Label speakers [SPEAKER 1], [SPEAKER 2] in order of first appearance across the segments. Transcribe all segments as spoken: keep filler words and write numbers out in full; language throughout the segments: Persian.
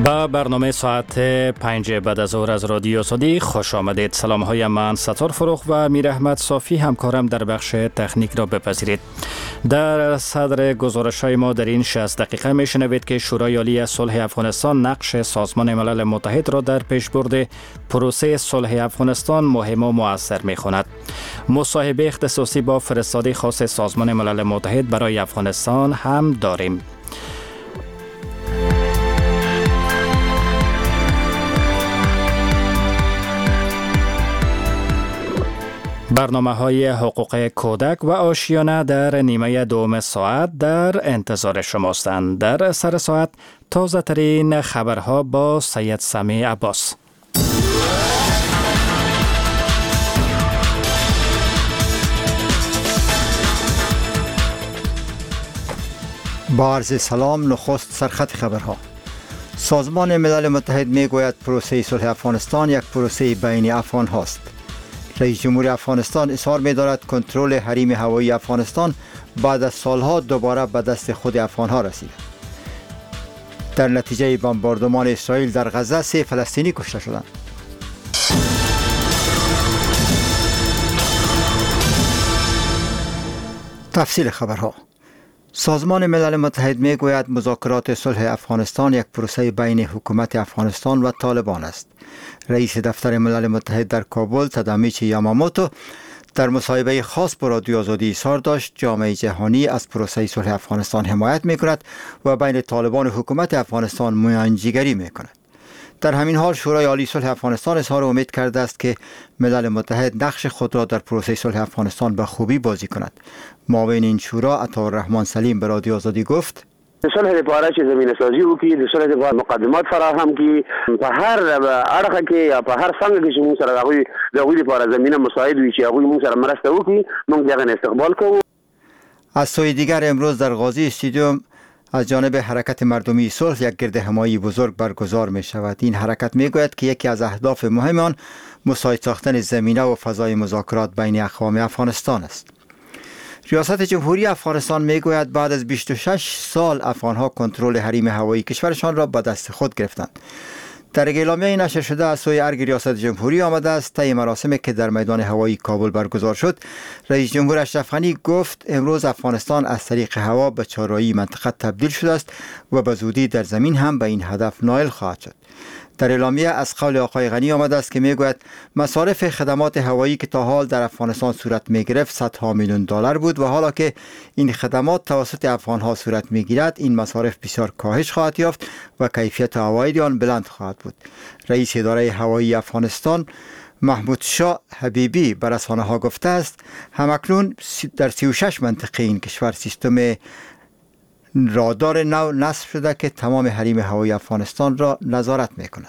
[SPEAKER 1] با برنامه ساعت پنج بعد از ظهر از رادیو آزادی خوش آمدید. سلام های من ستار فروخ و امیر احمد صافی همکارم در بخش تکنیک را بپذیرید. در صدر گزارش های ما در این شصت دقیقه میشنوید که شورای عالی صلح افغانستان نقش سازمان ملل متحد را در پیشبرد پروسه صلح افغانستان مهم و مؤثر میخواند. مصاحبه اختصاصی با فرستاده خاص سازمان ملل متحد برای افغانستان هم داریم. برنامه های حقوق کودک و آشیانه در نیمه دوم ساعت در انتظار شماستند. در سر ساعت تازه ترین خبرها با سید سمی عباس.
[SPEAKER 2] با عرض سلام، نخست سرخط خبرها. سازمان ملل متحد می گوید پروسه صلح افغانستان یک پروسه بین افغان هاست. رئیس جمهور افغانستان اصرار می دارد کنترل حریم هوایی افغانستان بعد از سالها دوباره به دست خود افغان ها رسیده. در نتیجه بمباردمان اسرائیل در غزه سه فلسطینی کشته شدند. تفصیل خبرها. سازمان ملل متحد می گوید مذاکرات صلح افغانستان یک پروسه بین حکومت افغانستان و طالبان است. رئیس دفتر ملل متحد در کابل تادامیچی یاماموتو در مصاحبه خاص با رادیو آزادی اظهار داشت جامعه جهانی از پروسه صلح افغانستان حمایت می کند و بین طالبان و حکومت افغانستان میانجیگری می کند. در همین حال شورای عالی صلح افغانستان اظهار امید کرده است که ملل متحد نقش خود را در پروسه صلح افغانستان به خوبی بازی کند. معاون این شورا عطاالرحمن سلیم به رادیو آزادی گفت:
[SPEAKER 3] صلح لپاره چې زمینه سازی وکړي، د صلح لپاره مقدمات فراهم کړي، په هر اړخ کې یا په هر څنګه کې چې موږ سره هغوی د هغوی لپاره زمینه مساعد وي چې هغوی موږ سره مرسته وکړي، موږ د هغې نه استقبال کوو.
[SPEAKER 2] از سوی دیگر امروز در غازی استادیوم از جانب حرکت مردمی صلح یک گرد همایی بزرگ برگزار می شود. این حرکت می گوید که یکی از اهداف مهم آن مساعد ساختن زمینه و فضای مذاکرات بین اقوام افغانستان است. ریاست جمهوری افغانستان می گوید بعد از بیست و شش سال افغانها کنترل حریم هوایی کشورشان را به دست خود گرفتند. در اعلامیه نشر شده از سوی ارگ ریاست جمهوری آمده است طی مراسمی که در میدان هوایی کابل برگزار شد، رئیس جمهور اشرف غنی گفت امروز افغانستان از طریق هوا به چهارراهی منطقه تبدیل شده است و به زودی در زمین هم به این هدف نائل خواهد شد. در اعلامیه از قول آقای غنی آمده است که میگوید مصارف خدمات هوایی که تا حال در افغانستان صورت میگرفت صدها میلیون دلار بود و حالا که این خدمات توسط افغانها صورت میگیرد این مصارف بسیار کاهش خواهد یافت و کیفیت عواید آن بلند خواهد بود. رئیس اداره هوایی افغانستان محمود شاه حبیبی به رسانه ها گفته است همکنون در سی و شش منطقه این کشور سیستم رادار نو نصب شده که تمام حریم هوایی افغانستان را نظارت می کند.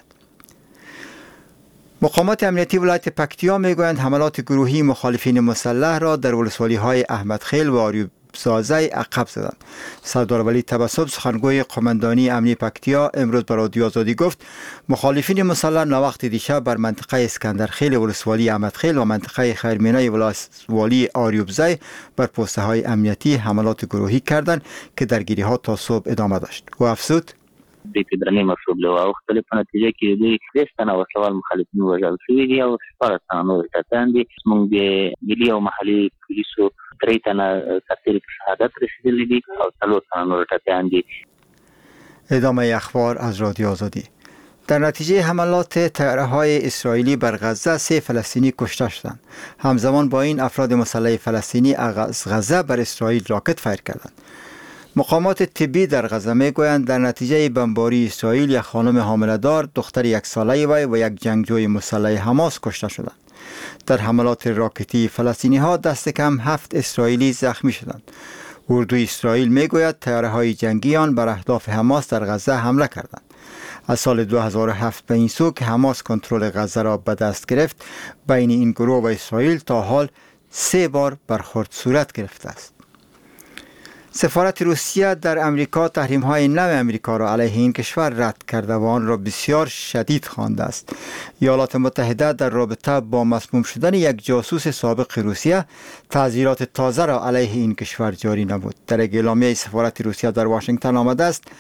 [SPEAKER 2] مقامات امنیتی ولایت پکتیا می گویند حملات گروهی مخالفین مسلح را در ولسوالی های احمد خیل و آریوب سازی عقب زدند. سردار ولی تبسم سخنگوی قماندانی امنی پکتیا امروز به رادیو آزادی گفت مخالفین مسلح ناوقت دیشب بر منطقه اسکندر خیل ولسوالی احمد خیل و منطقه خیرمینای ولسوالی آریوب زی بر پوسته های امنیتی حملات گروهی کردند که درگیری ها تا صبح ادامه داشت. و افزود
[SPEAKER 4] دوی په درنې مصروب له واوښتلې په نتیجه کې دوی درې تنه وسلوال مخالفین وژل شوي دي او شپاړس تنه نور کسان دي. موږ د ملي او محلي پولیسو درې تنه سرتیري په شهادت رسېدلي دي او څلور تنه نور ټپیان دي.
[SPEAKER 2] ادامه اخبار از رادیو آزادی. در نتیجه حملات طیاره‌های اسرائیلی بر غزه سه فلسطینی کشته شدند. همزمان با این افراد مسلح فلسطینی از غزه بر اسرائیل راکت فایر کردند. مقامات طبی در غزه می گویند در نتیجه بمباری اسرائیل یک خانم حامله‌دار، دختر یک ساله وی و یک جنگجوی مسلح حماس کشته شدند. در حملات راکتی فلسطینی ها دست کم هفت اسرائیلی زخمی شدند. اردوی اسرائیل می گوید طیاره‌های جنگی آن بر اهداف حماس در غزه حمله کردند. از سال دو هزار و هفت به این سو که حماس کنترل غزه را به دست گرفت، بین این گروه و اسرائیل تا حال سه بار برخورد صورت گرفته است. سفارت روسیه در امریکا تحریم‌های نو امریکا را علیه این کشور رد کرده و آن را بسیار شدید خوانده است. ایالات متحده در رابطه با مسموم شدن یک جاسوس سابق روسیه تعزیرات تازه را علیه این کشور جاری نمود. در اعلامیه سفارت روسیه در واشنگتن آمده است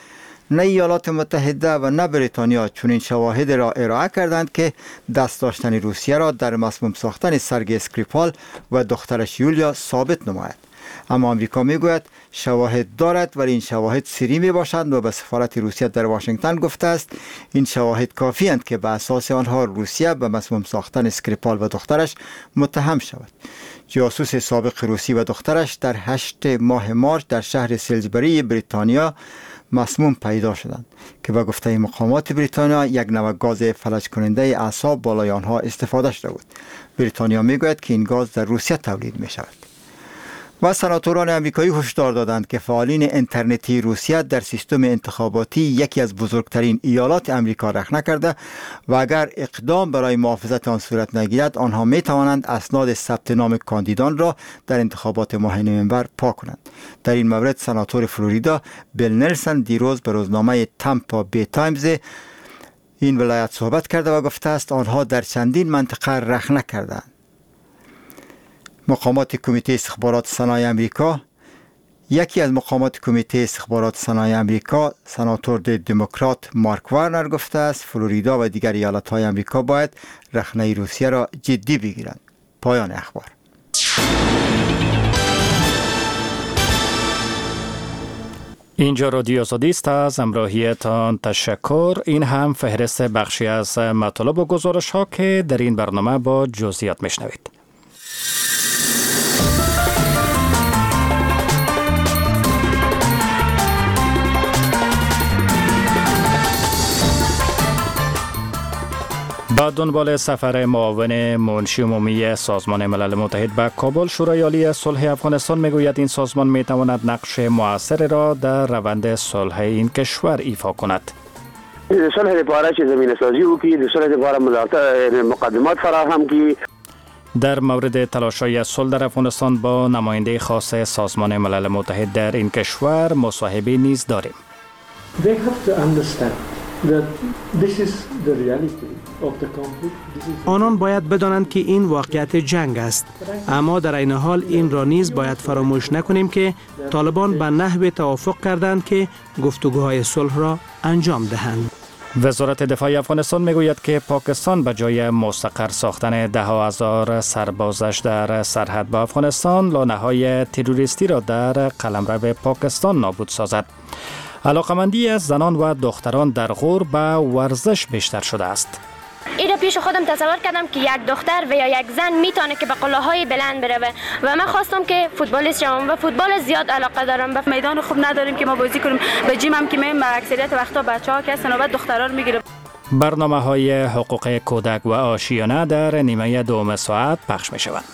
[SPEAKER 2] نه ایالات متحده و نه بریتانیا چنین شواهد را ارائه کردند که دست داشتن روسیه را در مسموم ساختن سرگئی اسکریپال و دخترش یولیا ثابت نماید. اما آمریکا میگوید شواهد دارد، ولی این شواهد سری می باشند و به سفارت روسیه در واشنگتن گفته است این شواهد کافی اند که به اساس آنها روسیه به مسموم ساختن اسکریپال و دخترش متهم شود. جاسوس سابق روسی و دخترش در هشت ماه مارچ در شهر سیلزبری بریتانیا مسموم پیدا شدند که به گفته مقامات بریتانیا یک نوع گاز فلج کننده اعصاب بالای آنها استفاده شده بود. بریتانیا میگوید که این گاز در روسیه تولید می شود. و سناتوران امریکایی هشدار دادند که فعالین اینترنتی روسیه در سیستم انتخاباتی یکی از بزرگترین ایالات امریکا رخنه کرده و اگر اقدام برای محافظت آن صورت نگیرد آنها می توانند اسناد ثبت نام کاندیدان را در انتخابات ماه نوامبر پاک کنند. در این مورد سناتور فلوریدا بیل نلسن دیروز به روزنامه تامپا بی تایمز این ولایت صحبت کرده و گفته است آنها در چندین منطقه رخنه کردند. مقامات کمیته استخبارات صنایع امریکا یکی از مقامات کمیته استخبارات صنایع امریکا سناتور دموکرات مارک وارنر گفته است فلوریدا و دیگر ایالت‌های امریکا باید رخنه روسیه را جدی بگیرند. پایان اخبار.
[SPEAKER 1] اینجا رادیو آزادی است. از همراهیتان تشکر. این هم فهرست بخشی از مطالب و گزارش ها که در این برنامه با جزئیات میشنوید. با دنبال سفر معاون منشی عمومی سازمان ملل متحد به کابل، شورای عالی صلح افغانستان میگوید این سازمان میتواند نقش مؤثر را در روند صلح این کشور ایفا کند.
[SPEAKER 3] صلح لپاره چې زمینه سازی وکړي، د صلح لپاره مقدمات فراهم کړي.
[SPEAKER 1] در مورد تلاش‌های صلح در افغانستان با نماینده خاص سازمان ملل متحد در این کشور مصاحبه نیز داریم.
[SPEAKER 5] They have to understand that this is the reality of the conflict.
[SPEAKER 6] آنان باید بدانند که این واقعیت جنگ است، اما در این حال این را نیز باید فراموش نکنیم که طالبان به نحو توافق کردند که گفتگوهای صلح را انجام دهند.
[SPEAKER 1] وزارت دفاع افغانستان میگوید که پاکستان به جای مستقر ساختن ده هزار سربازش در سرحد با افغانستان، لانه‌های تروریستی را در قلمرو پاکستان نابود سازد. علاقمندی از زنان و دختران در غور به ورزش بیشتر شده است.
[SPEAKER 7] این را پیش خودم تصور کردم که یک دختر و یا یک زن میتونه که به قله‌های بلند بره و من خواستم که فوتبالیست شوم و فوتبال زیاد علاقه دارم. به میدان خوب نداریم که ما بازی کنیم، به جیم هم که میریم اکثریت وقتا بچه‌ها که هستن و بعد دخترا رو میگیره.
[SPEAKER 1] برنامه‌های حقوق کودک و آشیانه در نیمه دوم ساعت پخش می‌شوند.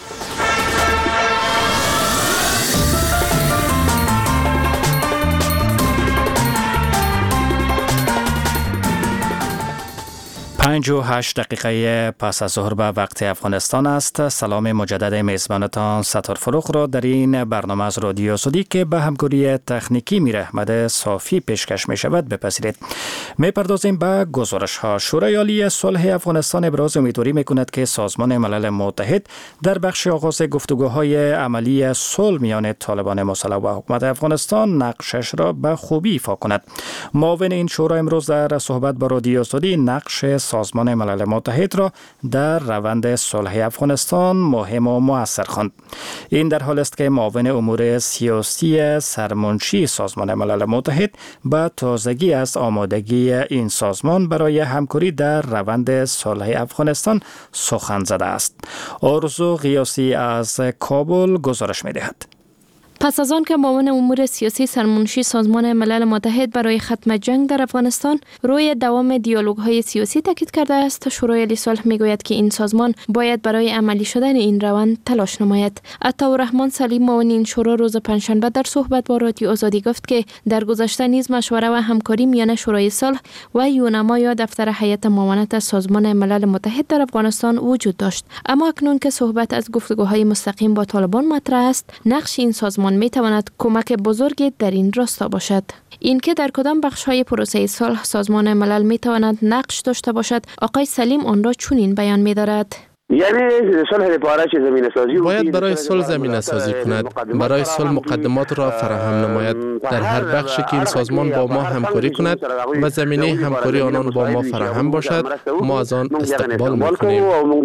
[SPEAKER 1] پنج و هشت دقیقه پس از ظهر به وقت افغانستان است. سلام مجدد میزبانتان ستار فروغ را در این برنامه از رادیو آزادی که به همکاری تکنیکی میر احمد صافی پیشکش می شود بپذیرید. می پردازیم به گزارش ها. شورای عالی صلح افغانستان ابراز امیدواری می کند که سازمان ملل متحد در بخش آغاز گفتگوهای عملی صلح میان طالبان مسلح و حکومت افغانستان نقشش را به خوبی ایفا کند. معاون این شورا امروز در صحبت با رادیو آزادی نقش سازمان ملل متحد را در روند صلح افغانستان مهم و مؤثر خواند. این در حال است که معاون امور سیاسی سرمنشی سازمان ملل متحد به تازگی از آمادگی این سازمان برای همکاری در روند صلح افغانستان سخن زده است. آرزو غیاسی از کابل گزارش می‌دهد.
[SPEAKER 8] پس از آن که معاون امور سیاسی سرمنشی سازمان ملل متحد برای ختم جنگ در افغانستان روی دوام دیالوگ‌های سیاسی تاکید کرده است، شورای عالی صلح میگوید که این سازمان باید برای عملی شدن این روند تلاش نماید. عطاءالرحمن سلیم معاون این شورا روز پنجشنبه در صحبت با رادیو آزادی گفت که در گذشته نیز مشوره و همکاری میان شورای صلح و یونما یا دفتر هیئت معاونت سازمان ملل متحد در افغانستان وجود داشت، اما اکنون که صحبت از گفتگوهای مستقیم با طالبان مطرح است، نقش این سازمان می تواند کمک بزرگی در این راستا باشد. اینکه در کدام بخش‌های پروسه صلح سازمان ملل می تواند نقش داشته باشد، آقای سلیم آن را چنین بیان می دارد.
[SPEAKER 3] یعنی صلح لپاره چه زمینه سازی
[SPEAKER 9] باید برای صلح زمینه سازی کند، برای صلح مقدمات را فراهم نماید، در هر بخشی که این سازمان با ما همکاری کند و زمینه همکاری آنان با ما فراهم باشد، ما از آن استقبال می‌کنیم.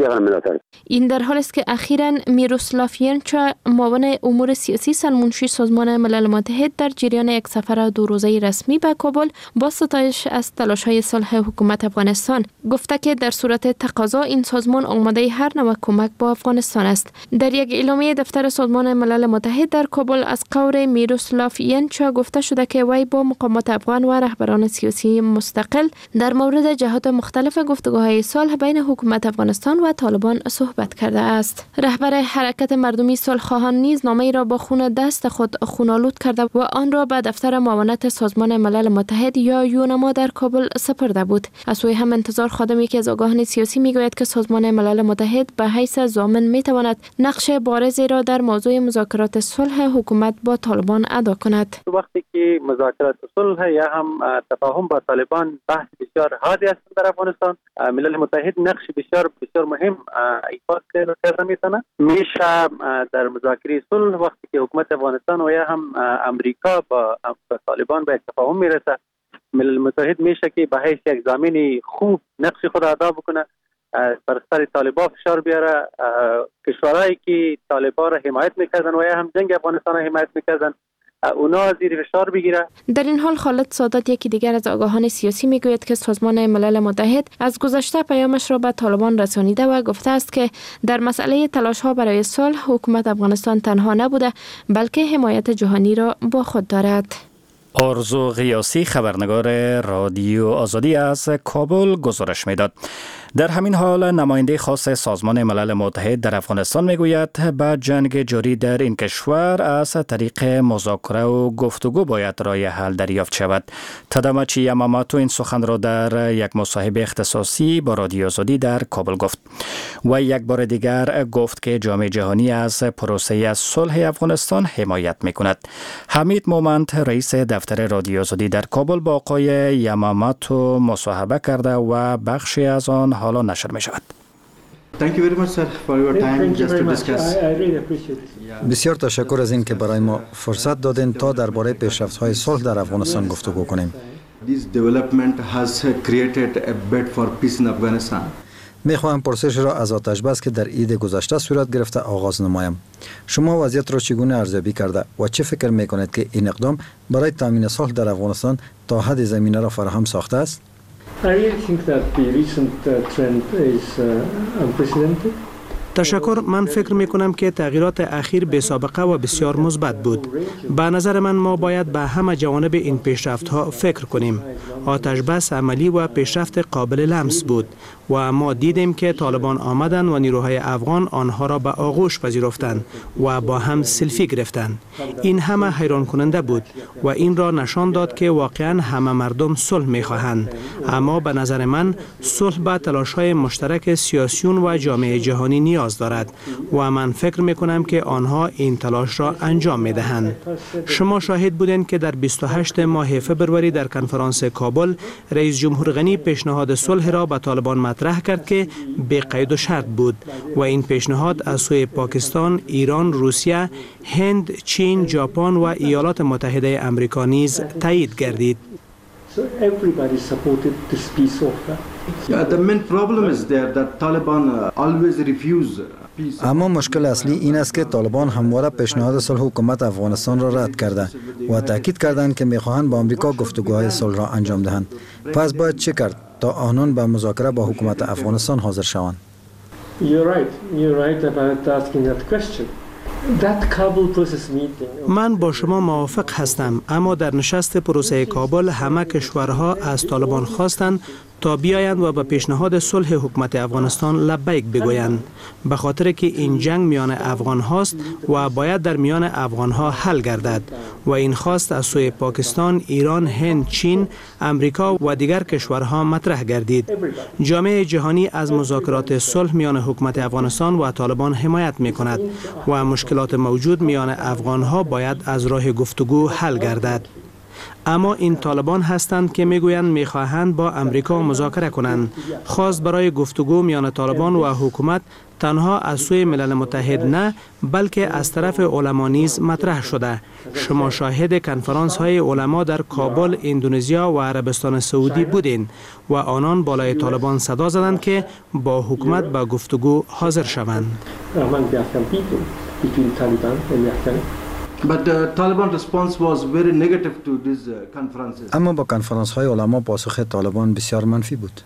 [SPEAKER 8] این در حالی است که اخیراً میروسلاف ینچا معاون امور سیاسی سرمنشی سازمان ملل متحد در جریان یک سفر دو روزه رسمی به کابل با ستایش از تلاش‌های صلح حکومت افغانستان گفته که در صورت تقاضا این سازمان آماده هر نوع کمک با افغانستان است. در یک اعلامیه دفتر سازمان ملل متحد در کابل از قول میروسلاف ینچا گفته شده که وی با مقامات افغان و رهبران سیاسی مستقل در مورد جهات مختلف گفتگوهای صلح بین حکومت افغانستان و طالبان صحبت کرده است. رهبر حرکت مردمی صلح‌خواهان نیز نامه‌ای را با خون دست خود خونالود کرده و آن را به دفتر معاونت سازمان ملل متحد یا یونما در کابل سپرده بود. از سوی هم انتظار خادمی که از آگاهان سیاسی میگوید که سازمان ملل متحد به حیث ضامن میتواند نقش بارزی را در موضوع مذاکرات صلح حکومت با طالبان ادا کند.
[SPEAKER 10] وقتی که مذاکرات صلح یا هم تفاهم با طالبان بحث بسیار حادی است در افغانستان، ملل متحد نقش بسیار بسیار مهم ایفا کرده میتونه. میشه در مذاکره صلح وقتی که حکومت افغانستان و یا هم امریکا با طالبان به تفاهم میرسه، ملل متحد میشه که به حیث یک ضامن خوب نقش خود ادا بکنه، بر سر طالبان فشار بیاره، کشورهایی که طالبان را حمایت میکردن و یا هم جنگ افغانستان را حمایت میکردن اونا زیر فشار بگیره.
[SPEAKER 8] در این حال خالد سادات یکی دیگر از آگاهان سیاسی میگوید که سازمان ملل متحد از گذشته پیامش را به طالبان رسانیده و گفته است که در مسئله تلاش ها برای صلح حکومت افغانستان تنها نبوده بلکه حمایت جهانی را با خود دارد.
[SPEAKER 1] آرزو غیاسی خبرنگار رادیو آزادی از کابل گزارش میداد. در همین حال نماینده خاص سازمان ملل متحد در افغانستان میگوید بعد جنگ جاری در این کشور از طریق مذاکره و گفتگو باید راه حل دریافت شود. تاداماچی یاماماتو این سخن را در یک مصاحبه اختصاصی با رادیو آزادی در کابل گفت و یک بار دیگر گفت که جامعه جهانی از پروسه صلح افغانستان حمایت میکند. حمید مومند رئیس دفتر رادیو آزادی در کابل با آقای یاماماتو مصاحبه کرده و بخشی از آن حالا نشر می شود.
[SPEAKER 11] بسیار تشکر از این که برای ما فرصت دادین تا درباره پیشرفت‌های صلح در افغانستان گفتگو کنیم. می خواهم پرسش را از آتش بس که در عید گذشته صورت گرفته آغاز نمایم. شما وضعیت را چگونه ارزیابی کرده و چه فکر می کنید که این اقدام برای تامین صلح در افغانستان تا حد زمینه را فراهم ساخته است؟
[SPEAKER 5] I really think that the recent uh, trend is uh, unprecedented.
[SPEAKER 6] تشکر. من فکر می کنم که تغییرات اخیر بی سابقه و بسیار مثبت بود. به نظر من ما باید به همه جوانب این پیشرفت ها فکر کنیم. آتش بس عملی و پیشرفت قابل لمس بود و ما دیدیم که طالبان آمدند و نیروهای افغان آنها را به آغوش پذیرفتند و با هم سلفی گرفتند. این همه حیران کننده بود و این را نشان داد که واقعا همه مردم صلح می خواهند. اما به نظر من صلح به تلاش‌های مشترک سیاسیون و جامعه جهانی نیاز دارد و من فکر می کنم که آنها این تلاش را انجام می دهند. شما شاهد بودند که در بیست و هشتم ماه فبروری در کنفرانس کابل رئیس جمهور غنی پیشنهاد صلح را به طالبان مطرح کرد که بی قید و شرط بود و این پیشنهاد از سوی پاکستان، ایران، روسیه، هند، چین، ژاپن و ایالات متحده آمریکا نیز تایید گردید.
[SPEAKER 5] So everybody supported this peace offer.
[SPEAKER 11] Yeah, the main problem is there that Taliban always refuse. اما مشکل اصلی این است که طالبان همواره پیشنهاد صلح حکومت افغانستان را رد کرده و تاکید کردند که می‌خواهند با آمریکا گفتگوهای صلح را انجام دهند. پس باید چه کرد تا آنان به مذاکره با حکومت افغانستان حاضر شوند؟
[SPEAKER 5] You're right. You're right about asking that question.
[SPEAKER 6] من با شما موافق هستم، اما در نشست پروسه کابل همه کشورها از طالبان خواستند تا بیایند و به پیشنهاد صلح حکومت افغانستان لبیک بگویند، به خاطر که این جنگ میان افغان هاست و باید در میان افغان ها حل گردد و این خواست از سوی پاکستان، ایران، هند، چین، امریکا و دیگر کشورها مطرح گردید. جامعه جهانی از مذاکرات صلح میان حکومت افغانستان و طالبان حمایت می کند و مشکلات موجود میان افغان ها باید از راه گفتگو حل گردد. اما این طالبان هستند که میگویند میخواهند با امریکا مذاکره کنند. خواست برای گفتگو میان طالبان و حکومت تنها از سوی ملل متحد نه، بلکه از طرف علما نیز مطرح شده. شما شاهد کنفرانس های علما در کابل، اندونزیا و عربستان سعودی بودین و آنان بالای طالبان صدا زدند که با حکومت به گفتگو حاضر شوند.
[SPEAKER 11] اما با کنفرانس های علما پاسخ طالبان بسیار منفی بود.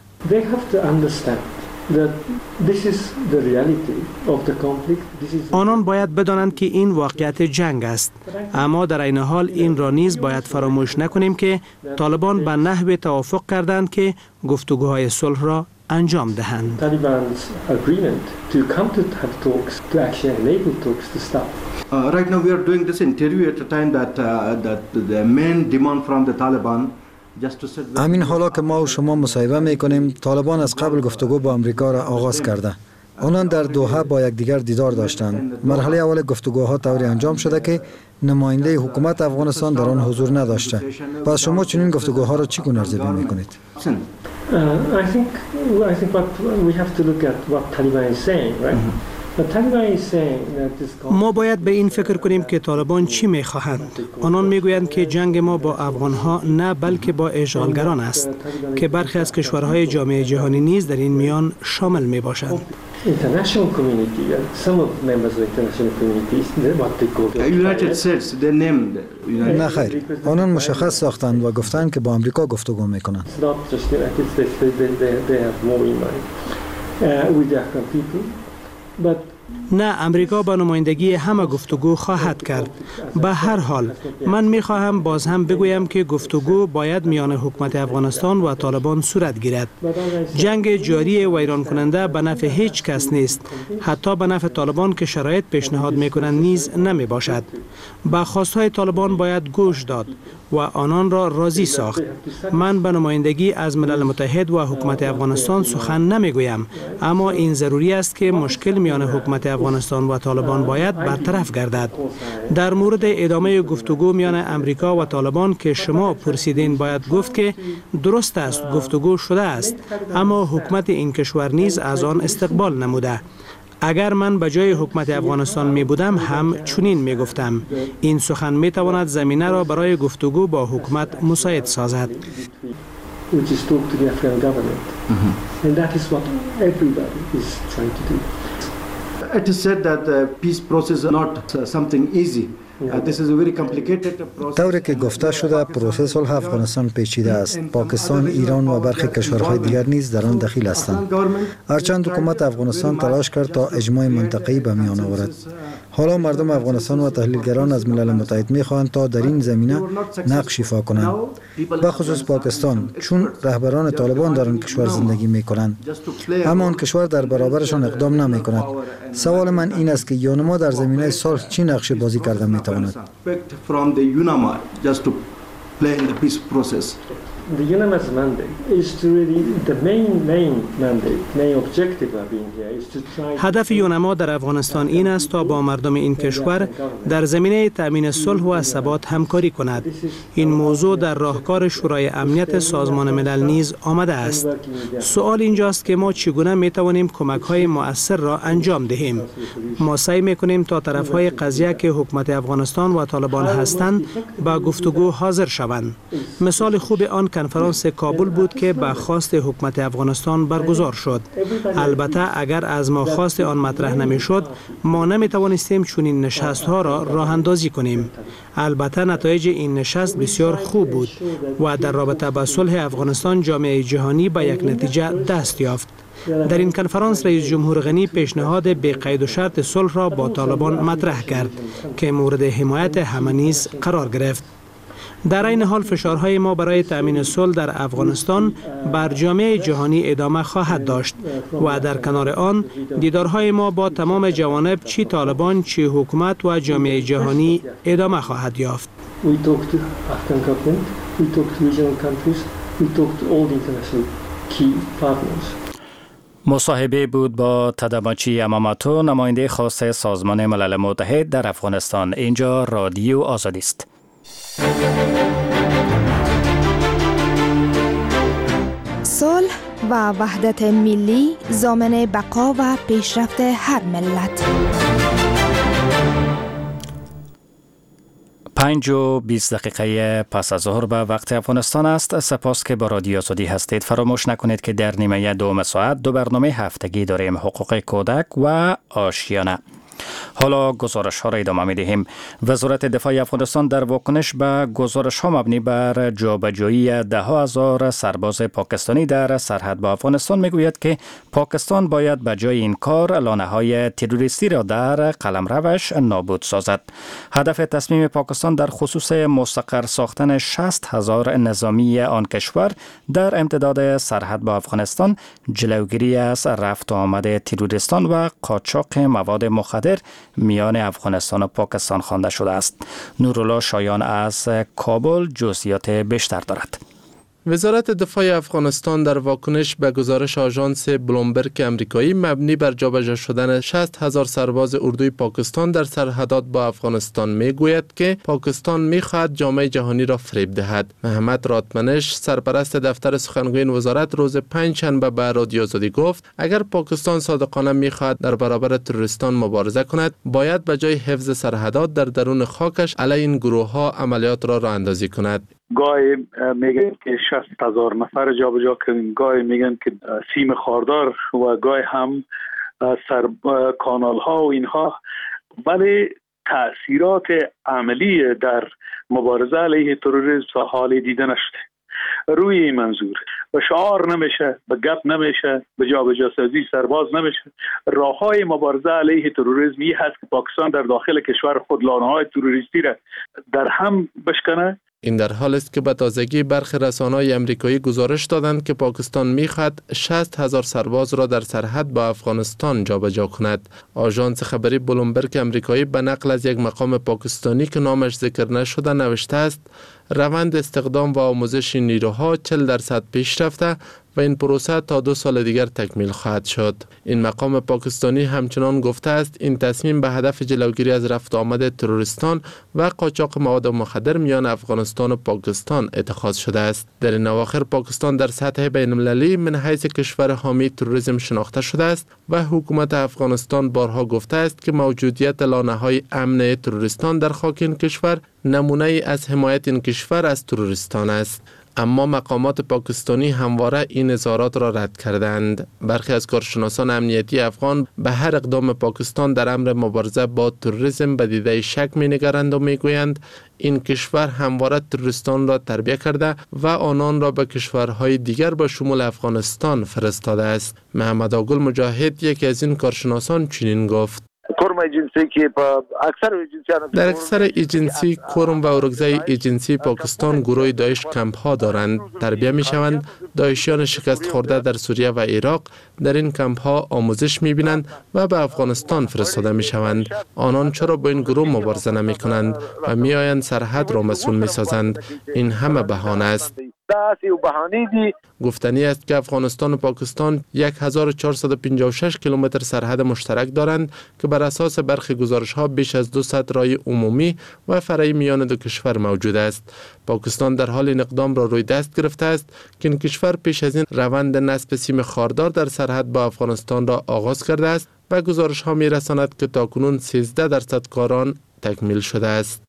[SPEAKER 6] آنان باید بدانند که این واقعیت جنگ است، اما در این حال این را نیز باید فراموش نکنیم که طالبان به نحو توافق کردند که گفتگوهای صلح را انجام دهند.
[SPEAKER 12] Uh, right now we are doing this interview at a time that uh, that the main demand from the Taliban just to set.
[SPEAKER 11] همین حالا که ما و شما مصاحبه میکنیم، طالبان از قبل گفتگو با امریکا را آغاز کرده. آنان در دوحه با یکدیگر دیدار داشتند. مرحله اول گفتگوها طوری انجام شده که نماینده حکومت افغانستان در آن حضور نداشته. پس شما چنین گفتگوها را چگونه ارزیابی میکنید؟
[SPEAKER 5] Uh, I think I think what we have to look at what Taliban is saying, right?
[SPEAKER 6] ما باید به این فکر کنیم که طالبان چی میخواهند. آنان میگویند که جنگ ما با افغانها نه بلکه با اشغالگران است که برخی از کشورهای جامعه جهانی نیز در این میان شامل می باشند.
[SPEAKER 11] نه خیر، آنان مشخص ساختند و گفتند که با امریکا گفتگو میکنند.
[SPEAKER 6] نه، امریکا با نمایندگی همه گفتگو خواهد کرد. به هر حال من میخواهم باز هم بگویم که گفتگو باید میان حکومت افغانستان و طالبان صورت گیرد. جنگ جاری و ویران کننده به نفع هیچ کس نیست، حتی به نفع طالبان که شرایط پیشنهاد میکنند نیز نمی باشد. به خواستهای طالبان باید گوش داد و آنان را راضی ساخت. من به نمایندگی از ملل متحد و حکومت افغانستان سخن نمیگویم، اما این ضروری است که مشکل میان حکومت افغانستان و طالبان باید برطرف گردد. در مورد ادامه گفتگو میان امریکا و طالبان که شما پرسیدین، باید گفت که درست است گفتگو شده است، اما حکومت این کشور نیز از آن استقبال نموده. اگر من به جای حکومت افغانستان می بودم هم چنین می گفتم. این سخن می تواند زمینه را برای گفتگو با حکومت مساعد سازد.
[SPEAKER 12] It is said that the peace process is not something easy.
[SPEAKER 11] طوری که گفته شده پروسه صلح افغانستان پیچیده است. پاکستان، ایران و برخی کشورهای دیگر نیز در آن دخیل هستند. هرچند حکومت افغانستان تلاش کرد تا اجماع منطقه‌ای به میان آورد. حالا مردم افغانستان و تحلیلگران از ملل متحد می‌خواهند تا در این زمینه نقش ایفا کنند. به خصوص پاکستان، چون رهبران طالبان در آن کشور زندگی می‌کنند، اما آن کشور در برابرشان اقدام نمی‌کند. سوال من این است که یونما در زمینه صلح چه نقشی بازی کرده می‌تواند؟
[SPEAKER 12] From the UNAMA just to play in the peace process.
[SPEAKER 5] The UNAMA's mandate is to really the main main mandate, main objective of being here is to try.
[SPEAKER 6] هدف یونما در افغانستان این است تا با مردم این کشور در زمینه تامین صلح و ثبات همکاری کند. این موضوع در راهکار شورای امنیت سازمان ملل نیز آمده است. سوال اینجاست که ما چگونه می توانیم کمک‌های مؤثر را انجام دهیم. ما سعی می‌کنیم تا طرف‌های قضیه که حکومت افغانستان و طالبان هستند با گفتگو حاضر شوند. مثال خوب آن کنفرانس کابل بود که به خواست حکومت افغانستان برگزار شد. البته اگر از ما خواست آن مطرح نمی‌شد، ما نمی‌توانستیم چنین نشست‌ها را راه اندازی کنیم. البته نتایج این نشست بسیار خوب بود و در رابطه با صلح افغانستان جامعه جهانی به یک نتیجه دست یافت. در این کنفرانس رئیس جمهور غنی پیشنهاد بی قید و شرط صلح را با طالبان مطرح کرد که مورد حمایت همه نیز قرار گرفت. در این حال فشارهای ما برای تأمین صلح در افغانستان بر جامعه جهانی ادامه خواهد داشت و در کنار آن دیدارهای ما با تمام جوانب چی طالبان چی حکومت و جامعه جهانی ادامه خواهد یافت.
[SPEAKER 1] مصاحبه بود با تداماچی یاماماتو، نماینده خاص سازمان ملل متحد در افغانستان. اینجا رادیو آزادی است.
[SPEAKER 13] صلح و وحدت ملی ضامن بقا و پیشرفت هر ملت.
[SPEAKER 1] پنج و بیست دقیقه پس از ظهر به وقت افغانستان است. سپاس که با رادیو آزادی هستید. فراموش نکنید که در نیمه دوم ساعت دو برنامه هفتگی داریم: حقوق کودک و آشیانه. حالا گزارش ها را ادامه می دهیم. وزارت دفاع افغانستان در واکنش به گزارش ها مبنی بر جابجایی ده هزار سرباز پاکستانی در سرحد با افغانستان می گوید که پاکستان باید به جای این کار لانه های تروریستی را در قلمروش نابود سازد. هدف تصمیم پاکستان در خصوص مستقر ساختن شصت هزار نظامی آن کشور در امتداد سرحد با افغانستان جلوگیری از رفت و آمد تروریستان و قاچاق مواد مخدر میان افغانستان و پاکستان خوانده شده است. نورالله شایان از کابل جزئیات بیشتر دارد.
[SPEAKER 9] وزارت دفاع افغانستان در واکنش به گزارش آژانس بلومبرگ امریکایی مبنی بر جابجا شدن شصت هزار سرباز اردوی پاکستان در سرحدات با افغانستان می گوید که پاکستان می خواهد جامعه جهانی را فریب دهد. محمد راتمنش، سرپرست دفتر سخنگوی این وزارت، روز پنجشنبه به رادیو آزادی گفت اگر پاکستان صادقانه می خواهد در برابر تروریستان مبارزه کند، باید به جای حفظ سرحدات در درون خاکش علیه این گروه ها عملیات را راه اندازی کند.
[SPEAKER 14] گاهی میگن که شصت هزار نفر جابجا کردیم، گاهی میگن که سیم خاردار و گاهی هم سر کانال ها و اینها، ولی تأثیرات عملی در مبارزه علیه تروریسم تا حال دیده نشده. روی این منظور به شعار نمیشه، به گپ نمیشه، به جابجا سازی سرباز نمیشه. راه های مبارزه علیه تروریسم این هست که پاکستان در داخل کشور خود لانه های تروریستی را در هم بشکنه.
[SPEAKER 9] این در حال است که به تازگی برخی رسانه‌های امریکایی گزارش دادند که پاکستان می‌خواهد شصت هزار سرباز را در سرحد با افغانستان جابجا کند. آژانس خبری بلومبرگ امریکایی به نقل از یک مقام پاکستانی که نامش ذکر نشده نوشته است روند استخدام و آموزش نیروها چهل درصد پیش رفته و این پروسه تا دو سال دیگر تکمیل خواهد شد. این مقام پاکستانی همچنان گفته است این تصمیم به هدف جلوگیری از رفت آمد تروریستان و قاچاق مواد مخدر میان افغانستان و پاکستان اتخاذ شده است. در این اواخر پاکستان در سطح بین المللی من حیث کشور حامی تروریسم شناخته شده است و حکومت افغانستان بارها گفته است که موجودیت لانه‌های امن تروریستان در خاک این کشور نمونه ای از حمایت این کشور از تروریستان است. اما مقامات پاکستانی همواره این اظهارات را رد کردند. برخی از کارشناسان امنیتی افغان به هر اقدام پاکستان در امر مبارزه با تروریسم به دیده شک می‌نگرند و می‌گویند این کشور همواره تروریستان را تربیه کرده و آنان را به کشورهای دیگر به شمول افغانستان فرستاده است. محمد آگل مجاهد، یکی از این کارشناسان، چنین گفت: در اکثر ایجنسی کرم و اورگزای ایجنسی پاکستان گروه داعش کمپ ها دارند، تربیه می شوند. داعشیان شکست خورده در سوریه و عراق در این کمپ ها آموزش می بینند و به افغانستان فرستاده می شوند. آنان چرا با این گروه مبارزه نمی کنند و می آیند سرحد را مسئول می سازند؟ این همه بهانه است. گفتنی است که افغانستان و پاکستان هزار و چهارصد و پنجاه و شش کیلومتر سرحد مشترک دارند که بر اساس برخی گزارش‌ها بیش از دویست راه عمومی و فرعی میان دو کشور موجود است. پاکستان در حال این اقدام را روی دست گرفته است که این کشور پیش از این روند نصب سیم خاردار در سرحد با افغانستان را آغاز کرده است و گزارش‌ها می‌رساند که تاکنون سیزده درصد کاران تکمیل شده است.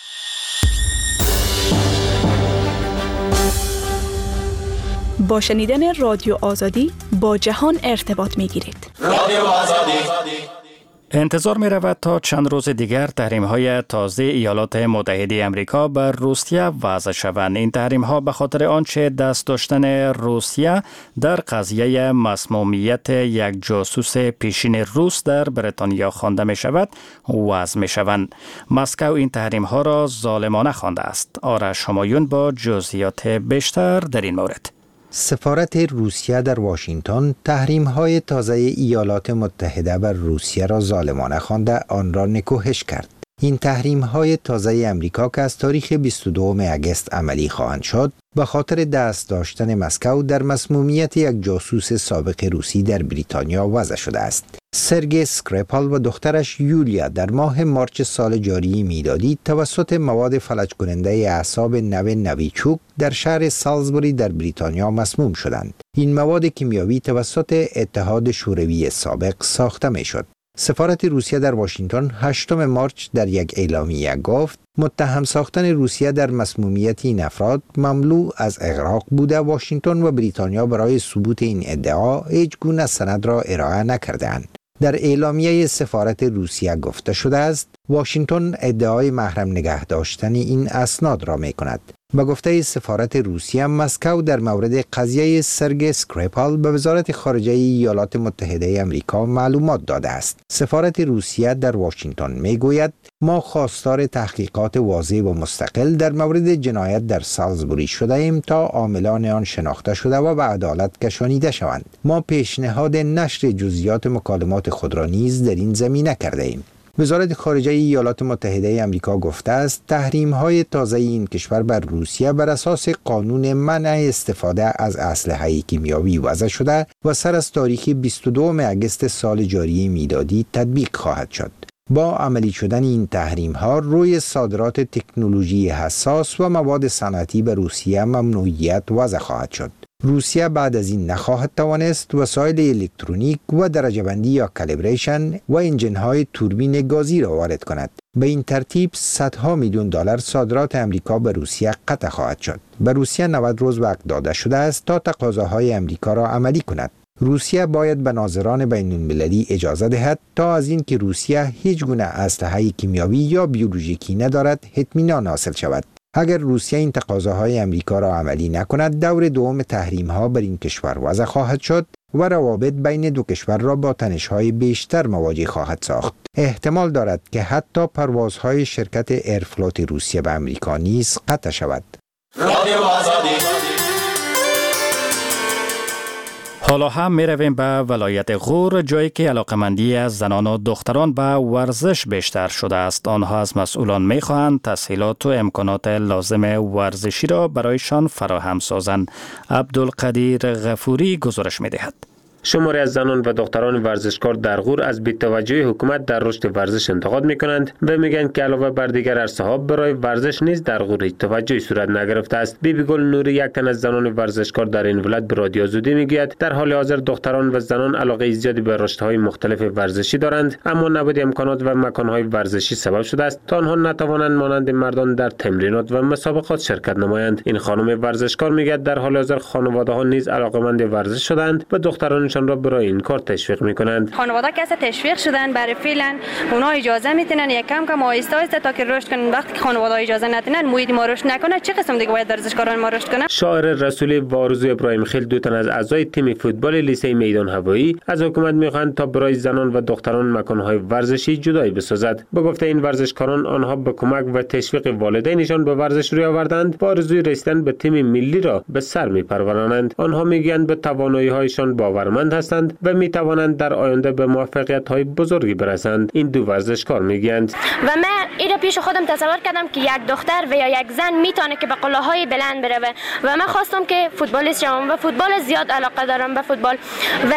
[SPEAKER 15] با شنیدن رادیو آزادی با جهان ارتباط می گیرید. رادیو آزادی.
[SPEAKER 1] انتظار می رود تا چند روز دیگر تحریم های تازه ایالات متحده امریکا بر روسیه وضع شوند. این تحریم ها به خاطر آنچه دست داشتن روسیه در قضیه مسمومیت یک جاسوس پیشین روس در بریتانیا خوانده می شود وضع می شوند. مسکو این تحریم ها را ظالمانه خوانده است. آرش همایون با جزئیات بیشتر در این مورد.
[SPEAKER 16] سفارت روسیه در واشنگتن تحریم‌های تازه ایالات متحده بر روسیه را ظالمانه خوانده آن را نکوهش کرد. این تحریم‌های تازه امریکا که از تاریخ بیست و دوم اگست عملی خواهند شد، به خاطر دست داشتن مسکو در مسمومیت یک جاسوس سابق روسی در بریتانیا وضع شده است. سرگئی اسکریپال و دخترش یولیا در ماه مارچ سال جاری میلادی توسط مواد فلج کننده اعصاب نو نویچوک در شهر سالزبوری در بریتانیا مسموم شدند. این مواد کیمیاوی توسط اتحاد شوروی سابق ساخته می شد. سفارت روسیه در واشنگتن هشتم مارچ در یک اعلامیه گفت متهم ساختن روسیه در مسمومیت این افراد مملو از اغراق بوده. واشنگتن و بریتانیا برای ثبوت این ادعا هیچ گونه سند را ارائه نکردند. در اعلامیه سفارت روسیه گفته شده است واشنگتن ادعای محرم نگه داشتن این اسناد را می کند. به گفته سفارت روسیه، مسکو در مورد قضیه سرگئی اسکریپال به وزارت خارجه ایالات متحده آمریکا معلومات داده است. سفارت روسیه در واشنگتن می گوید ما خواستار تحقیقات واضح و مستقل در مورد جنایت در سالزبوری شده ایم تا عاملان آن شناخته شده و به عدالت کشانیده شوند. ما پیشنهاد نشر جزئیات مکالمات خود را نیز در این زمینه کرده ایم. وزارت خارجه ایالات متحده آمریکا گفته است تحریم‌های تازه این کشور بر روسیه بر اساس قانون منع استفاده از اسلحه کیمیاوی وضع شده و سر از تاریخ بیست و دوم اگست سال جاری میلادی تطبیق خواهد شد. با عملی شدن این تحریم‌ها روی صادرات تکنولوژی حساس و مواد صنعتی به روسیه ممنوعیت وضع خواهد شد. روسیه بعد از این نخواهد توانست وسایل الکترونیک و درجه‌بندی یا کالیبریشن و انجن‌های توربین گازی را وارد کند. به این ترتیب صدها میلیون دلار صادرات امریکا به روسیه قطع خواهد شد. به روسیه نود روز وقت داده شده است تا تقاضاهای امریکا را عملی کند. روسیه باید به ناظران بین المللی اجازه دهد تا از اینکه روسیه هیچ گونه اسلحه کیمیاوی یا بیولوژیکی ندارد اطمینان حاصل شود. اگر روسیه این تقاضاهای امریکا را عملی نکند، دور دوم تحریم‌ها بر این کشور وضع خواهد شد و روابط بین دو کشور را با تنش‌های بیشتر مواجه خواهد ساخت. احتمال دارد که حتی پروازهای شرکت ایرفلوت روسیه به امریکا نیز قطع شود.
[SPEAKER 1] حالا هم می رویم به ولایت غور، جایی که علاقمندی از زنان و دختران به ورزش بیشتر شده است. آنها از مسئولان می خواهند تسهیلات و امکانات لازم ورزشی را برایشان فراهم سازند. عبدالقدیر غفوری گزارش می دهد.
[SPEAKER 17] شماری از زنان و دختران ورزشکار در غور از بی‌توجهی حکومت در رشد ورزش انتقاد می‌کنند و میگن که علاوه بر دیگر عرصه‌ها برای ورزش نیز در غور هیچ توجهی صورت نگرفته است. بیبی گل نوری، یک تن از زنان ورزشکار در این ولایت، به رادیو آزادی میگوید در حال حاضر دختران و زنان علاقه زیادی به رشدهای مختلف ورزشی دارند، اما نبود امکانات و مکان‌های ورزشی سبب شده است تا آنها نتوانند مانند مردان در تمرینات و مسابقات شرکت نمایند. این خانم ورزشکار میگوید در حال حاضر خانواده‌ها نیز علاقه‌مند ورزش شدند و دختران را برای این کار تشویق میکنند.
[SPEAKER 18] خانواده کسا تشویق شدن برای فعلا اونا اجازه میتونن یک کم کم آهسته آهسته تا که رشد کنن. وقتی که خانواده اجازه ندن محیط ما رشد نکنه، چه قسم دیگه باید ورزشکاران ما رشد کنن؟
[SPEAKER 17] شاعر رسولی و آرزو ابراهیم خیل، دو تن از اعضای تیم فوتبال لیسه میدان هوایی، از حکومت میخواهند تا برای زنان و دختران مکانهای ورزشی جدایی بسازد. به گفته این ورزشکاران، آنها به کمک و تشویق والدینشان به ورزش روی آوردند و آرزوی رسیدن به تیم ملی را به سر میپرورانند. آنها میگویند به توانایی‌هایشان باورمند هستند و میتوانند در آینده به موفقیت‌های بزرگی برسند. این دو ورزشکار میگویند.
[SPEAKER 7] و من این پیش خودم تصور کردم که یک دختر و یا یک زن میتونه که به قله‌های بلند بره و من خواستم که فوتبالیست شوم و فوتبال زیاد علاقه دارم به فوتبال و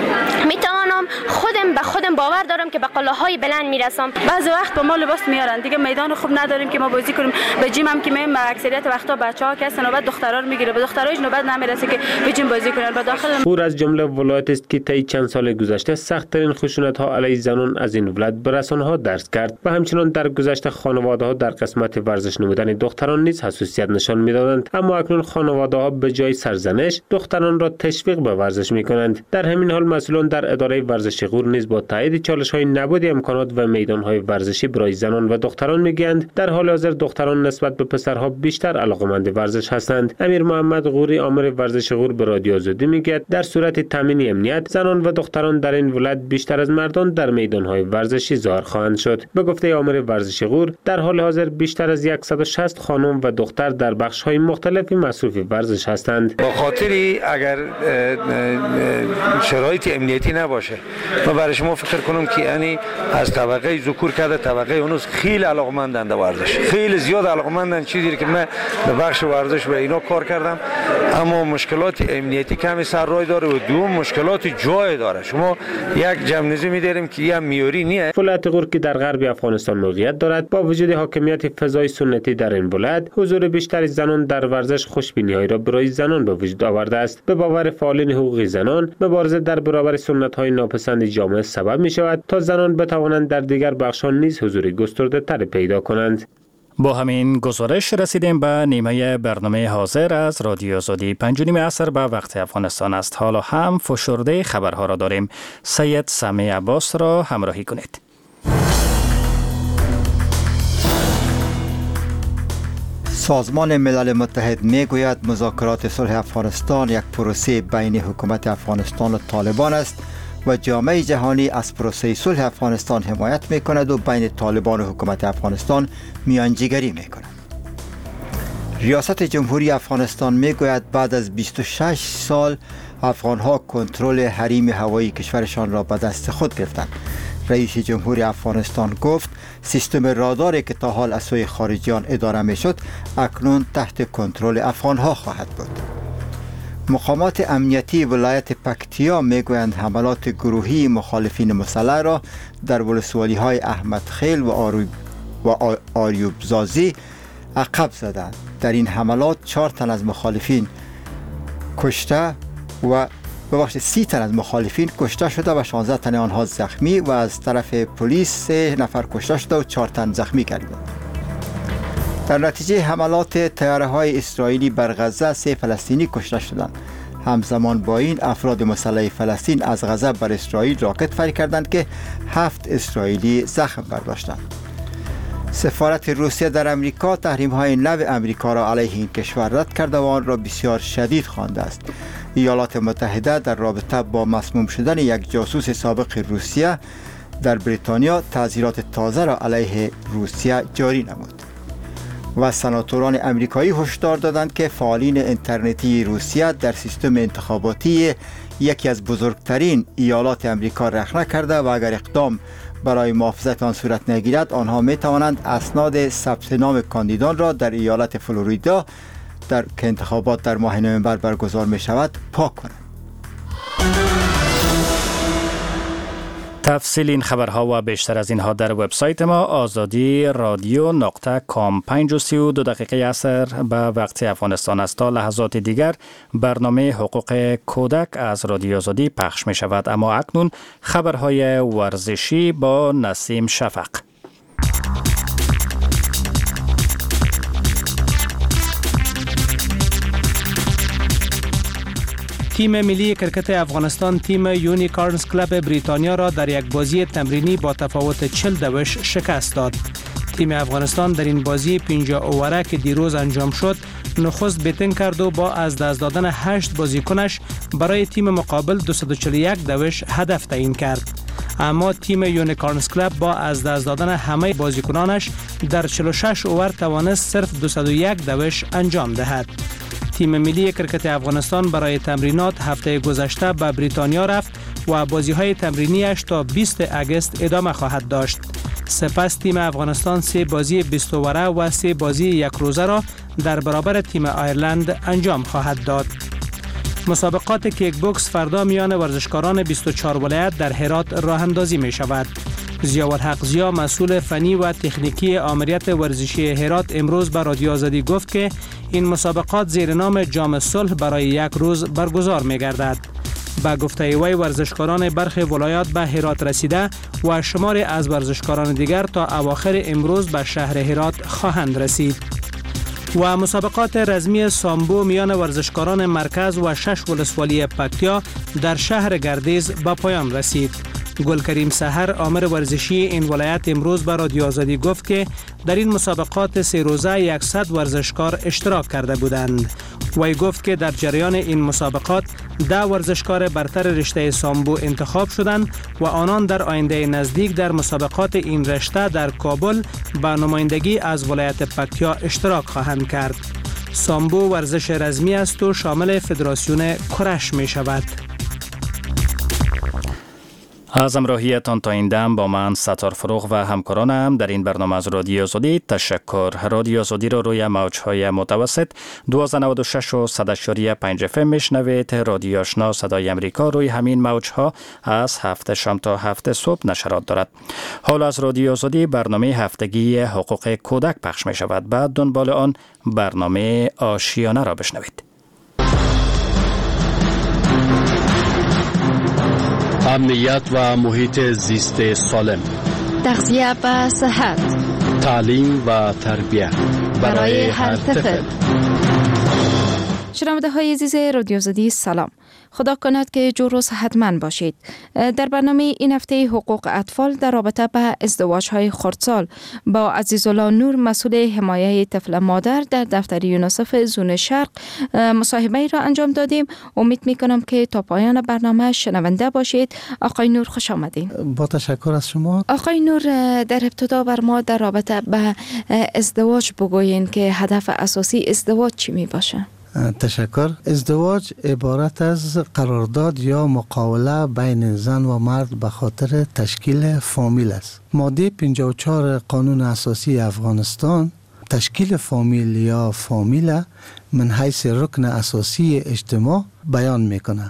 [SPEAKER 7] میتوانم خودم به خودم باور دارم که به قله‌های بلند میرسم.
[SPEAKER 18] بعضی وقت با ما لباس میارن دیگه، میدان خوب نداریم که ما بازی کنیم. به جیم هم که میایم اکثریت وقتا بچه‌ها که هستن نوبت دخترا رو میگیره، به دخترایش نوبت نمیرسه که به جیم بازی کنن. به داخل
[SPEAKER 17] غور از جمله ولایت است که طی چند سال گذشته سخت‌ترین خشونت‌ها علیه زنان از این ولایت به رسانه‌ها درز کرد و همچنین در گذشته خانواده‌ها در قسمت ورزش نمودن دختران نیز حساسیت نشان می‌دادند، اما اکنون خانواده‌ها به جای سرزنش دختران را تشویق به ورزش می‌کنند. در همین حال مسئولان در اداره ورزش غور نیز با تایید چالش‌های نبود امکانات و میدان‌های ورزشی برای زنان و دختران می‌گویند در حال حاضر دختران نسبت به پسرها بیشتر علاقه‌مند ورزش هستند. امیر محمد غوری، آمر ورزش غور، به رادیو آزادی می‌گوید در صورت تامین امنیت زنان و دختران در این ولایت بیشتر از مردان در میدان‌های ورزشی ظاهر خواهند شد. به گفته آمر ورزش غور در حال حاضر بیشتر از صد و شصت خانم و دختر در بخش‌های مختلف مصروف ورزش هستند.
[SPEAKER 19] با خاطری اگر شرایط امنیتی نباشه ما برای شما فکر کنم که یعنی از طبقه ذکور کرده طبقه اونوس خیلی علاقمندند به ورزش، خیلی زیاد علاقمندند. چیزی که من به بخش ورزش و اینا کار کردم، اما مشکلات امنیتی کمی سر راه داره و دوم مشکلات جای داره. شما یک جمنیزی می‌داریم که یه میوری نیه.
[SPEAKER 17] ولایت غور که در غرب افغانستان موقعیت دارد، با وجود حاکمیت فضای سنتی در این ولایت، حضور بیشتر زنان در ورزش خوشبینی‌هایی را برای زنان به وجود آورده است. به باور فعالین حقوق زنان، مبارزه در برابر سنت‌های ناپسند جامعه سبب می‌شود تا زنان بتوانند در دیگر بخش‌ها نیز حضور گسترده‌تر پیدا کنند.
[SPEAKER 1] با همین گزارش رسیدیم به نیمه برنامه حاضر از رادیو آزادی. پنج و نیم عصر به وقت افغانستان است. حالا هم فشرده خبرها را داریم. سید سمی عباس را همراهی کنید.
[SPEAKER 2] سازمان ملل متحد میگوید مذاکرات صلح افغانستان یک پروسه بین حکومت افغانستان و طالبان است و جامعه جهانی از پروسه صلح افغانستان حمایت میکند و بین طالبان و حکومت افغانستان میانجیگری میکند. ریاست جمهوری افغانستان میگوید بعد از بیست و شش سال افغانها کنترل حریم هوایی کشورشان را به دست خود گرفتند. رئیس جمهوری افغانستان گفت سیستم راداری که تا حال از سوی خارجیان اداره میشد اکنون تحت کنترل افغانها خواهد بود. مقامات امنیتی ولایت پکتیا میگویند حملات گروهی مخالفین مسلح را در ولسوالی های احمد خیل و آریوب و آریوب زازی عقب زدند. در این حملات چهار تن از مخالفین کشته و ببخشید سی تن از مخالفین کشته شده و شانزده تن آنها زخمی و از طرف پلیس سه نفر کشته شده و چهار تن زخمی کردند. در نتیجه حملات طیاره های اسرائیلی بر غزه سه فلسطینی کشته شدند. همزمان با این افراد مسلح فلسطین از غزه بر اسرائیل راکت فری کردند که هفت اسرائیلی زخم برداشتند. سفارت روسیه در امریکا تحریم های نو امریکا را علیه این کشور رد کرده و آن را بسیار شدید خوانده است. ایالات متحده در رابطه با مسموم شدن یک جاسوس سابق روسیه در بریتانیا تعزیرات تازه را علیه روسیه جاری نمود. و سناتوران امریکایی هشدار دادند که فعالین اینترنتی روسیه در سیستم انتخاباتی یکی از بزرگترین ایالات امریکا رخنه کرده و اگر اقدام برای محافظت آن صورت نگیرد آنها می توانند اسناد ثبت نام کاندیدان را در ایالت فلوریدا در که انتخابات در ماه نوامبر برگزار می شود پاک کنند.
[SPEAKER 1] تفصیل این خبرها و بیشتر از اینها در وبسایت ما آزادی رادیو نقطه کام. پنج و سی و دو دقیقه عصر به وقت افغانستان است. تا لحظات دیگر برنامه حقوق کودک از رادیو آزادی پخش می شود. اما اکنون خبرهای ورزشی با نسیم شفق.
[SPEAKER 6] تیم ملی کرکت افغانستان تیم یونیکارنز کلاب بریتانیا را در یک بازی تمرینی با تفاوت چهل دوش شکست داد. تیم افغانستان در این بازی پنجاه اووره که دیروز انجام شد نخست بیتینگ کرد و با از دست دادن هشت بازیکنش برای تیم مقابل دویست و چهل و یک دوش هدف تعیین کرد. اما تیم یونیکارنز کلاب با از دست دادن همه بازیکنانش در چهل و شش اوور توانست صرف دویست و یک دوش انجام دهد. تیم ملی کرکت افغانستان برای تمرینات هفته گذشته به بریتانیا رفت و بازی‌های تمرینیش تا بیست اگست ادامه خواهد داشت. سپس تیم افغانستان سه بازی بیست اووره و سه بازی یک روزه را در برابر تیم آیرلند انجام خواهد داد. مسابقات کیک بوکس فردا میان ورزشکاران بیست و چهار ولایت در هرات راه اندازی می شود. ضیاءالحق ضیا مسئول فنی و تکنیکی آمریت ورزشی هرات امروز به رادیو آزادی گفت که این مسابقات زیر نام جام صلح برای یک روز برگزار می گردد. با گفته وی ورزشکاران برخی ولایات به هرات رسیده و شماری از ورزشکاران دیگر تا اواخر امروز به شهر هرات خواهند رسید. و مسابقات رزمی سامبو میان ورزشکاران مرکز و شش ولسوالی پکتیا در شهر گردیز به پایان رسید. گلکریم سحر آمر ورزشی این ولایت امروز به رادیو آزادی گفت که در این مسابقات سه روزه صد ورزشکار اشتراک کرده بودند. وی گفت که در جریان این مسابقات ده ورزشکار برتر رشته سامبو انتخاب شدند و آنان در آینده نزدیک در مسابقات این رشته در کابل به نمایندگی از ولایت پکتیا اشتراک خواهند کرد. سامبو ورزش رزمی است و شامل فدراسیون کرش می شود.
[SPEAKER 1] از همراهیتان تا این دم با من ستار فروغ و همکارانم در این برنامه از رادیو آزادی تشکر. رادیو آزادی رو روی موج‌های متوسط دویست و نود و شش و صد و پنج اف ام میشنوید. رادیو آشنا صدای امریکا روی همین موج‌ها از هفت شام تا هفت صبح نشرات دارد. حال از رادیو آزادی برنامه هفتگی حقوق کودک پخش می شود. بعد دنبال آن برنامه آشیانه را بشنوید.
[SPEAKER 20] امنیت و محیط زیست سالم،
[SPEAKER 8] تغذیه و صحت،
[SPEAKER 20] تعلیم و تربیت
[SPEAKER 8] برای هر طفل. شنونده های عزیز رادیو آزادی سلام. خدا کند که جور و صحتمند باشید. در برنامه این هفته حقوق اطفال در رابطه با ازدواج های خردسال با عزیزالله نور مسئول حمایه طفل مادر در دفتر یونیسف زون شرق مصاحبه را انجام دادیم. امید می کنم که تا پایان برنامه شنونده باشید. آقای نور خوش آمدین.
[SPEAKER 11] با تشکر از شما.
[SPEAKER 8] آقای نور، در ابتدا بر ما در رابطه با ازدواج بگوین که هدف اساسی ازدواج چی می باشه؟
[SPEAKER 11] تشکر. ازدواج عبارت از قرارداد یا مقاوله بین زن و مرد به خاطر تشکیل فامیل است. ماده پنجاه و چهار قانون اساسی افغانستان تشکیل فامیل یا فامیله من حیث رکن اساسی اجتماع بیان میکنه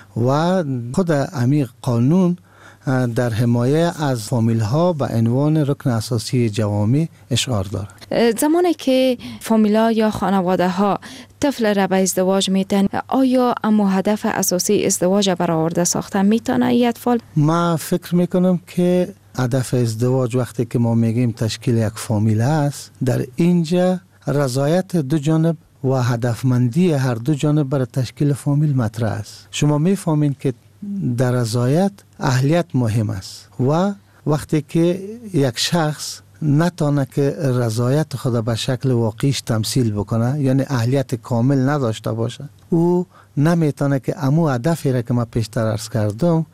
[SPEAKER 11] و خود امی قانون در حمایه از فامیل ها به عنوان رکن اساسی جوامع اشعار دارد.
[SPEAKER 8] زمانی که فامیل ها یا خانواده ها طفل را به ازدواج میتن، آیا اما هدف اساسی ازدواج برآورده ساختن میتونه ای اطفال؟
[SPEAKER 11] ما فکر میکنم که هدف ازدواج وقتی که ما میگیم تشکیل یک فامیل است، در اینجا رضایت دو جانب و هدفمندی هر دو جانب برای تشکیل فامیل مطرح است. شما میفهمین که در رضایت اهلیت مهم است و وقتی که یک شخص نتانه که رضایت خود به شکل واقعیش تمثیل بکنه، یعنی اهلیت کامل نداشته باشه، او نمیتونه که امو هدفی را که ما پیشتر عرض کردم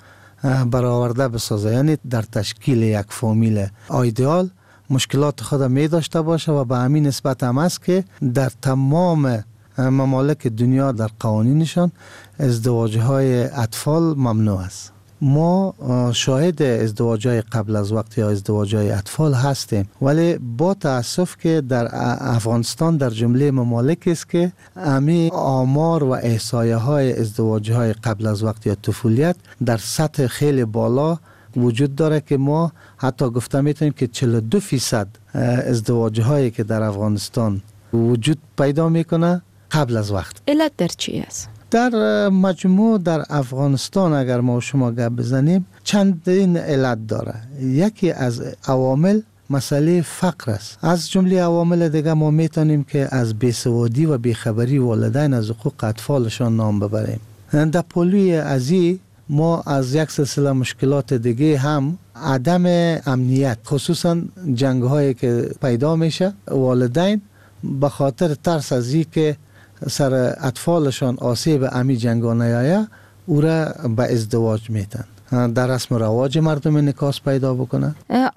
[SPEAKER 11] برآورده بسازه. یعنی در تشکیل یک فامیل ایدئال مشکلات خود می داشته باشه و به همین نسبت هم است که در تمام ممالک دنیا در قوانینشان ازدواج های اطفال ممنوع است. ما شاهد ازدواج های قبل از وقت یا ازدواج های اطفال هستیم، ولی با تاسف که در افغانستان در جمله ممالک است که امی آمار و احصایه های ازدواج های قبل از وقت یا طفولیت در سطح خیلی بالا وجود داره که ما حتی گفته میتونیم که چهل و دو فیصد ازدواج هایی که در افغانستان وجود پیدا میکنه قبل از وقت.
[SPEAKER 8] علت در چی است؟
[SPEAKER 11] در مجموع در افغانستان اگر ما شما گپ بزنیم چندین علت داره. یکی از عوامل مسئله فقر است. از جمله عوامل دیگه ما میتونیم که از بیسوادی و بیخبری والدین از حقوق اطفالشان نام ببریم. در پلوی ازی ما از یک سلسله مشکلات دیگه هم عدم امنیت، خصوصا جنگ هایی که پیدا میشه، والدین به خاطر ترس از این که سر اطفالشان آسیب امی جنگا نیایه او را به ازدواج میتن، در رسم و رواج مردم نکاس پیدا بکنه.